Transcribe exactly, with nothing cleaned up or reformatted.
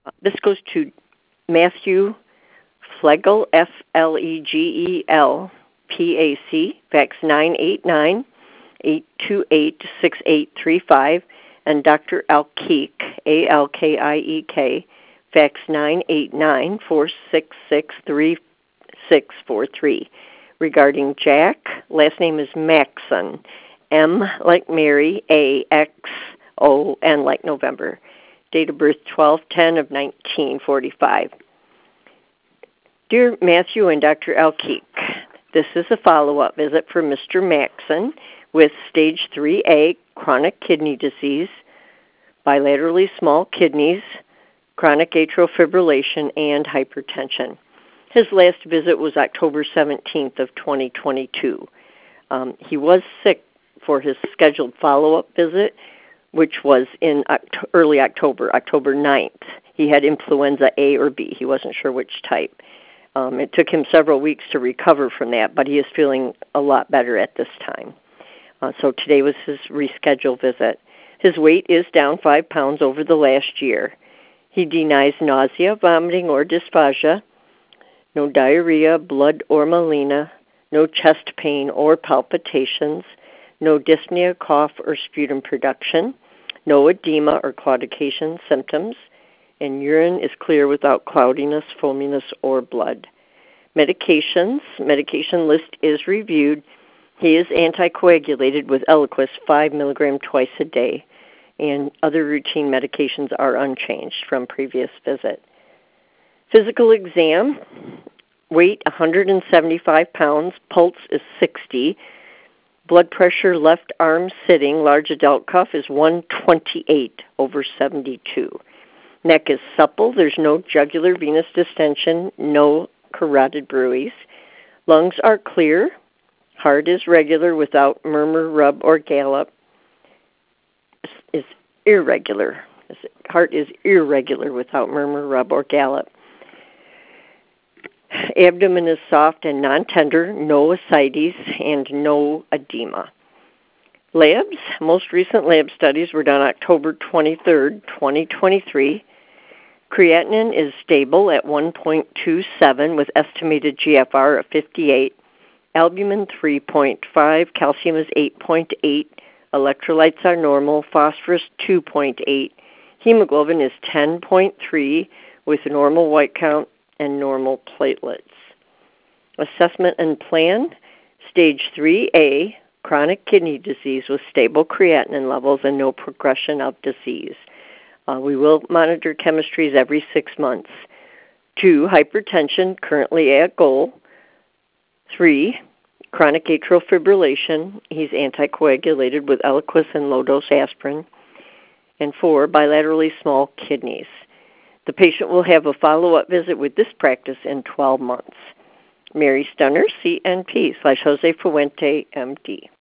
This goes to Matthew Flegel, F L E G E L, P A C, fax nine eight nine, eight two eight, six eight three five, and Doctor Alkeek, A L K I E K, fax nine eight nine, four six six, three six four three. Regarding Jack, last name is Maxon, M like Mary, A X O N like November. Date of birth twelve ten of nineteen forty-five. Dear Matthew and Doctor Alkeek, this is a follow-up visit for Mister Maxon with stage three A chronic kidney disease, bilaterally small kidneys, chronic atrial fibrillation, and hypertension. His last visit was October seventeenth of twenty twenty-two. Um, he was sick for his scheduled follow-up visit, which was in Oct- early October, October ninth. He had influenza A or B. He wasn't sure which type. Um, it took him several weeks to recover from that, but he is feeling a lot better at this time. Uh, so today was his rescheduled visit. His weight is down five pounds over the last year. He denies nausea, vomiting, or dysphagia, no diarrhea, blood or melena, no chest pain or palpitations, no dyspnea, cough, or sputum production, no edema or claudication symptoms, and urine is clear without cloudiness, foaminess, or blood. Medications, medication list is reviewed. He is anticoagulated with Eliquis five milligrams twice a day, and other routine medications are unchanged from previous visit. Physical exam, weight one hundred seventy-five pounds, pulse is sixty, blood pressure left arm sitting, large adult cuff is one twenty-eight over seventy-two. Neck is supple, there's no jugular venous distension, no carotid bruits. Lungs are clear, heart is regular without murmur, rub, or gallop. Is irregular. Heart is irregular without murmur, rub, or gallop. Abdomen is soft and non-tender, no ascites, and no edema. Labs, most recent lab studies were done October twenty-third, twenty twenty-three. Creatinine is stable at one point two seven with estimated G F R of fifty-eight. Albumin three point five, calcium is eight point eight, electrolytes are normal, phosphorus two point eight, hemoglobin is ten point three with normal white count and normal platelets. Assessment and plan, stage three A, chronic kidney disease with stable creatinine levels and no progression of disease. Uh, we will monitor chemistries every six months. Two, hypertension, currently at goal. Three, chronic atrial fibrillation. He's anticoagulated with Eliquis and low-dose aspirin. And four, bilaterally small kidneys. The patient will have a follow-up visit with this practice in twelve months. Mary Stunner, C N P, slash Jose Fuente, M D.